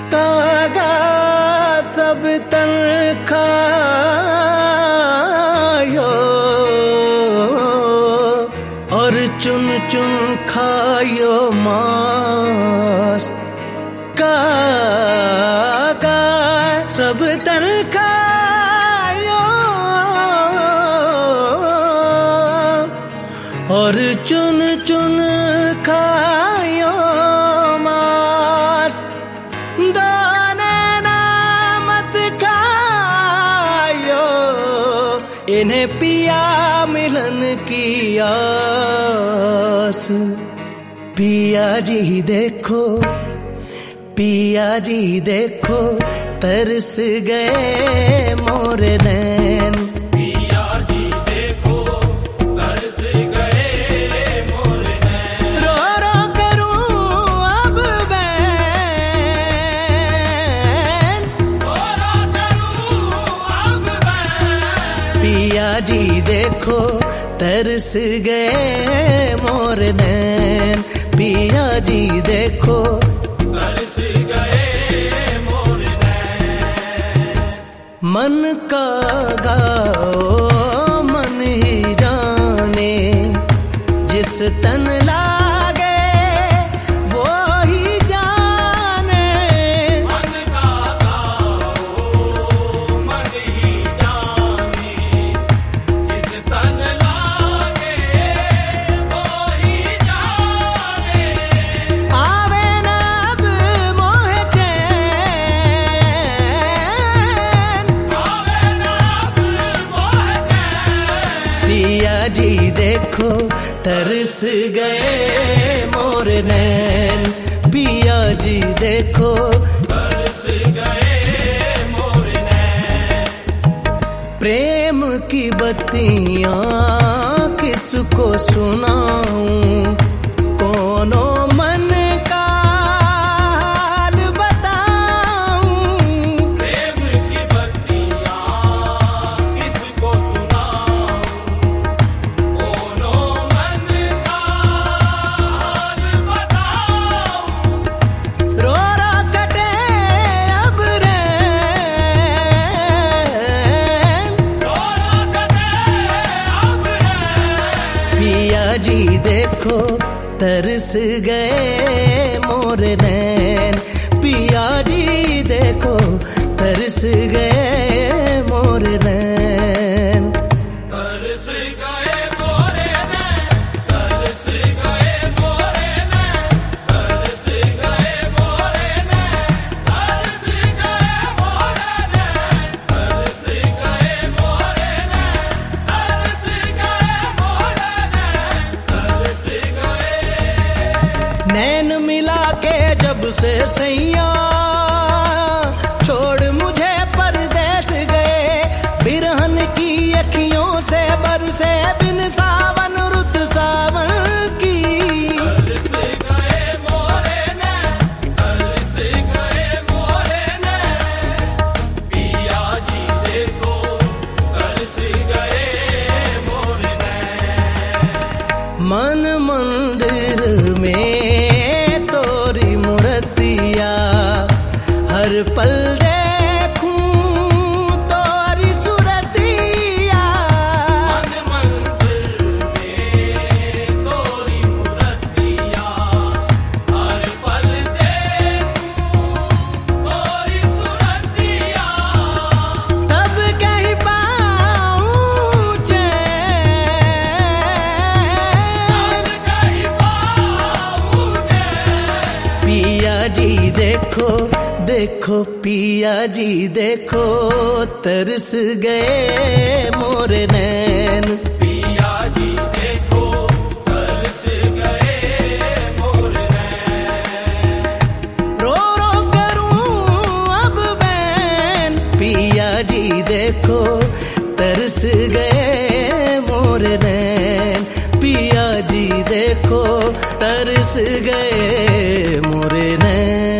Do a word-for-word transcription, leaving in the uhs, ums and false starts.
कागा सब तन खायो और चुन चुन खायो मांस। कागा सब तन खायो और चुन चुन खायो मांस। दाने ना मत खायो, इन्हें पिया मिलन की आस। पिया जी देखो, पिया जी देखो, तरस गए मोर नैन। पिया जी देखो, तरस गए मोर नैन। रो रो करूं अब बैन, रो रो करूं अब बैन। पिया जी देखो, तरस गए मोर नैन। पिया जी देखो, तरस गए मोर नैन। मन का गाओ मन ही जाने, जिस तन लागे वो ही जाने। मन का गाओ मन ही जाने, जिस तन लागे वो ही जाने। आवे न अब मोह चैन, आवे ना अब मोह चैन। पिया जी देखो, तरस गए मोर नैन। पिया जी देखो, तरस गए मोर नैन। प्रेम की बत्तियां किसको सुनाऊं, कोनो मन का हाल बताऊं। प्रेम की बत्तियां किसको सुनाऊं, कोनो मन का हाल बताऊं। रो रो कटे अब रैन, रोना कटे अब रैन। पिया जी देखो, तरस गए मोर नैन। पिया जी देखो, तरस गए मोर नैन। तरस गए मोरे नैन, तरस गए मोरे नैन, तरस गए मोरे नैन, तरस गए मोरे नैन, तरस गए मोरे नैन, तरस गए मोरे नैन, तरस गए। नैन मिला के जब से सैया, छोड़ मुझे परदेस गए। बिरहन की अखियों से बरसे बिन सावन रुत सावन की। तरस गए मोरे नैन, तरस गए मोरे नैन। पिया जी देखो, तरस गए मोरे नैन। मन मंदिर में तोरी मूर्तिया, हर पल देखूं तोरी सुरतिया। मन मंदिर में तोरी मूर्तियां, हर पल देखूं तोरी सूरतियां। तब कहीं पाऊं चैन, तब कहीं पाऊं चैन। पिया जी देखो, देखो पिया जी देखो, तरस गए मोर नैन। पिया जी देखो, तरस गए मोर नैन। रो रो करूं अब बैन, पिया जी देखो, तरस गए मोर नैन। पिया जी देखो, तरस गए मोर नैन।